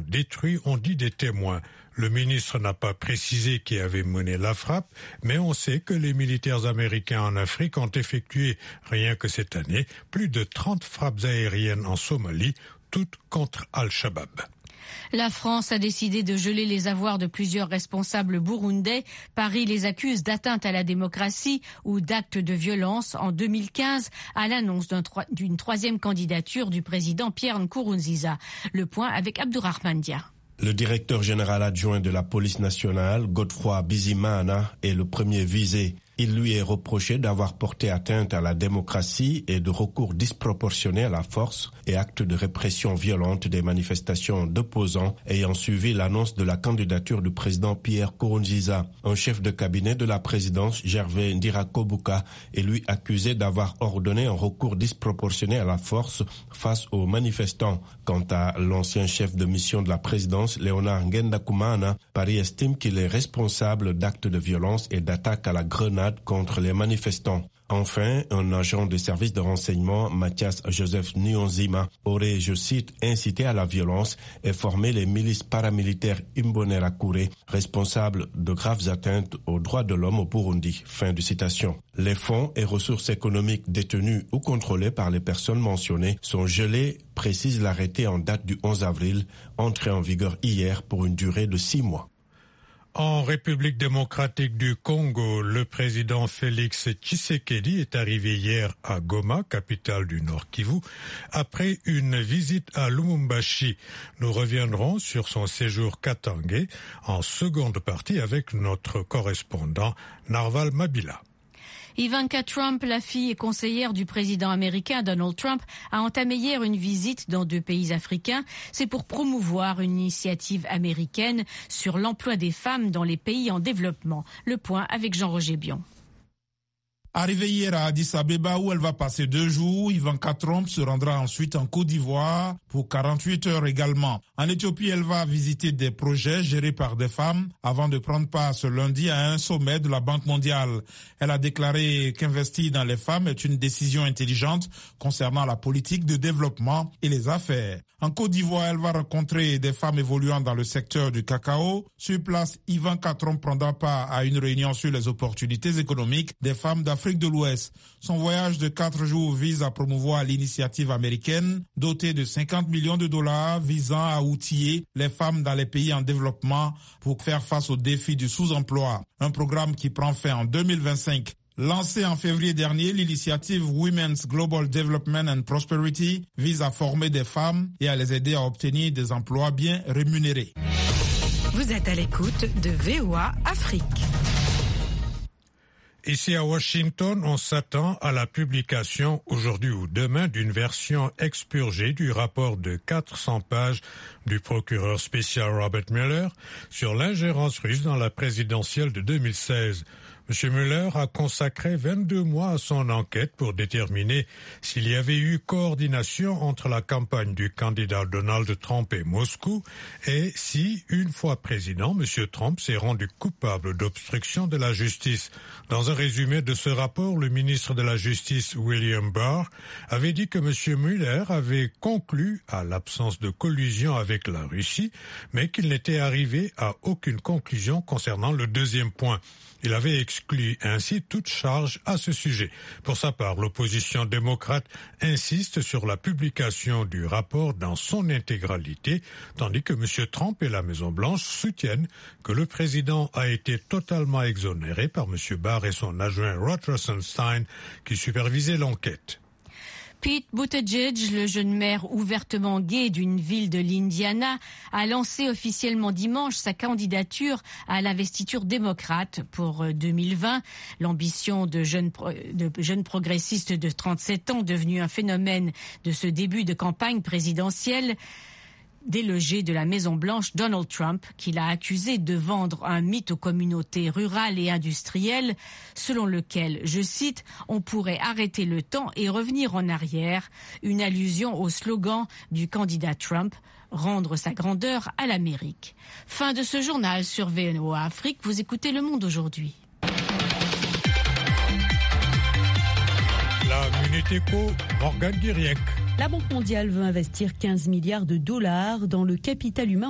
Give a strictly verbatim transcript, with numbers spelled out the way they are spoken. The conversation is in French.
détruits, ont dit des témoins. Le ministre n'a pas précisé qui avait mené la frappe, mais on sait que les militaires américains en Afrique ont effectué, rien que cette année, plus de trente frappes aériennes en Somalie, toutes contre Al-Shabaab. La France a décidé de geler les avoirs de plusieurs responsables burundais. Paris les accuse d'atteinte à la démocratie ou d'actes de violence en deux mille quinze à l'annonce d'un tro- d'une troisième candidature du président Pierre Nkurunziza. Le point avec Abdourahmane Dia. Le directeur général adjoint de la police nationale, Godefroy Bizimana, est le premier visé. Il lui est reproché d'avoir porté atteinte à la démocratie et de recours disproportionné à la force et actes de répression violente des manifestations d'opposants ayant suivi l'annonce de la candidature du président Pierre Nkurunziza. Un chef de cabinet de la présidence, Gervais Ndirakobuka, est lui accusé d'avoir ordonné un recours disproportionné à la force face aux manifestants. Quant à l'ancien chef de mission de la présidence, Léonard Ngendakumana, Paris estime qu'il est responsable d'actes de violence et d'attaques à la grenade contre les manifestants. Enfin, un agent de service de renseignement, Mathias Joseph Nyonzima, aurait, je cite, incité à la violence et formé les milices paramilitaires Imbonerakure, responsables de graves atteintes aux droits de l'homme au Burundi. Fin de citation. Les fonds et ressources économiques détenus ou contrôlés par les personnes mentionnées sont gelés, précise l'arrêté en date du onze avril, entré en vigueur hier pour une durée de six mois. En République démocratique du Congo, le président Félix Tshisekedi est arrivé hier à Goma, capitale du Nord Kivu, après une visite à Lubumbashi. Nous reviendrons sur son séjour katangais en seconde partie avec notre correspondant Narval Mabila. Ivanka Trump, la fille et conseillère du président américain Donald Trump, a entamé hier une visite dans deux pays africains. C'est pour promouvoir une initiative américaine sur l'emploi des femmes dans les pays en développement. Le point avec Jean-Roger Bion. Arrivée hier à Addis Abeba où elle va passer deux jours, Ivanka Trump se rendra ensuite en Côte d'Ivoire pour quarante-huit heures également. En Éthiopie, elle va visiter des projets gérés par des femmes avant de prendre part ce lundi à un sommet de la Banque mondiale. Elle a déclaré qu'investir dans les femmes est une décision intelligente concernant la politique de développement et les affaires. En Côte d'Ivoire, elle va rencontrer des femmes évoluant dans le secteur du cacao. Sur place, Ivanka Trump prendra part à une réunion sur les opportunités économiques des femmes d'Afrique de l'Ouest. Son voyage de quatre jours vise à promouvoir l'initiative américaine dotée de cinquante millions de dollars visant à outiller les femmes dans les pays en développement pour faire face aux défis du sous-emploi. Un programme qui prend fin en deux mille vingt-cinq. Lancée en février dernier, l'initiative Women's Global Development and Prosperity vise à former des femmes et à les aider à obtenir des emplois bien rémunérés. Vous êtes à l'écoute de V O A Afrique. Ici à Washington, on s'attend à la publication aujourd'hui ou demain d'une version expurgée du rapport de quatre cents pages du procureur spécial Robert Mueller sur l'ingérence russe dans la présidentielle de deux mille seize. M. Mueller a consacré vingt-deux mois à son enquête pour déterminer s'il y avait eu coordination entre la campagne du candidat Donald Trump et Moscou et si, une fois président, M. Trump s'est rendu coupable d'obstruction de la justice. Dans un résumé de ce rapport, le ministre de la Justice, William Barr, avait dit que M. Mueller avait conclu à l'absence de collusion avec la Russie, mais qu'il n'était arrivé à aucune conclusion concernant le deuxième point. Il avait exclu ainsi toute charge à ce sujet. Pour sa part, l'opposition démocrate insiste sur la publication du rapport dans son intégralité, tandis que M. Trump et la Maison-Blanche soutiennent que le président a été totalement exonéré par M. Barr et son adjoint Rod Rosenstein qui supervisaient l'enquête. Pete Buttigieg, le jeune maire ouvertement gay d'une ville de l'Indiana, a lancé officiellement dimanche sa candidature à l'investiture démocrate pour deux mille vingt. L'ambition de jeune, de jeune progressiste de trente-sept ans, devenu un phénomène de ce début de campagne présidentielle, délogé de la Maison-Blanche, Donald Trump, qui l'a accusé de vendre un mythe aux communautés rurales et industrielles, selon lequel, je cite, « on pourrait arrêter le temps et revenir en arrière », une allusion au slogan du candidat Trump, « rendre sa grandeur à l'Amérique ». Fin de ce journal sur V O A Afrique, vous écoutez Le Monde aujourd'hui. La Minute Éco, Morgane Guiriec. La Banque mondiale veut investir quinze milliards de dollars dans le capital humain